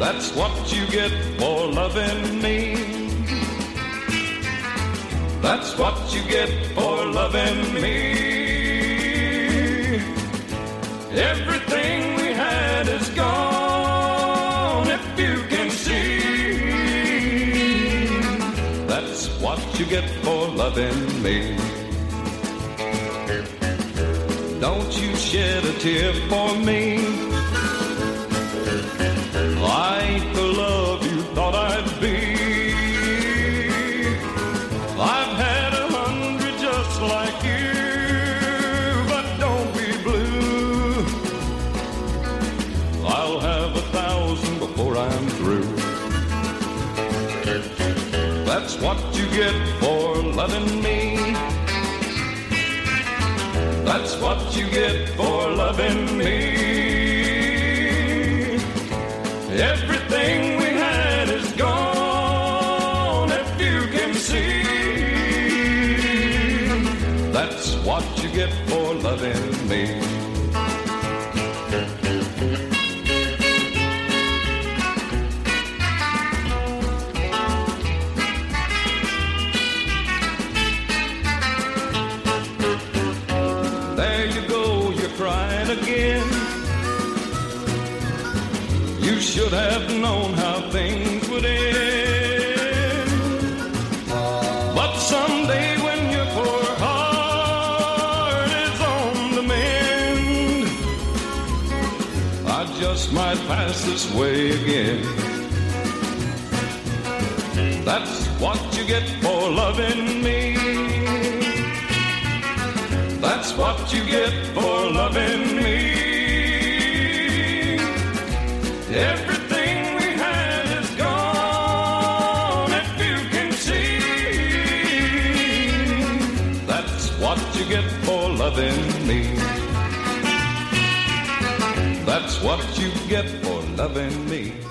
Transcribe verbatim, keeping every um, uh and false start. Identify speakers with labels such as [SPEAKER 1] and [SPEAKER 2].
[SPEAKER 1] That's what you get for loving me. That's what you get for loving me. Everything we had is gone, if you can see. That's what you get for loving me. Don't you shed a tear for me. I ain't the love you thought I'd be. I've had a hundred just like you, but don't be blue. I'll have a thousand before I'm through. That's what you get for loving me. That's what you get for loving me. Everything we had is gone, if you can see. That's what you get for loving me. There you go, you're crying again. You should have known how things would end. But someday when your poor heart is on the mend, I just might pass this way again. That's what you get for loving me. That's what you get for loving me. Everything we had is gone, if you can see. That's what you get for loving me. That's what you get for loving me.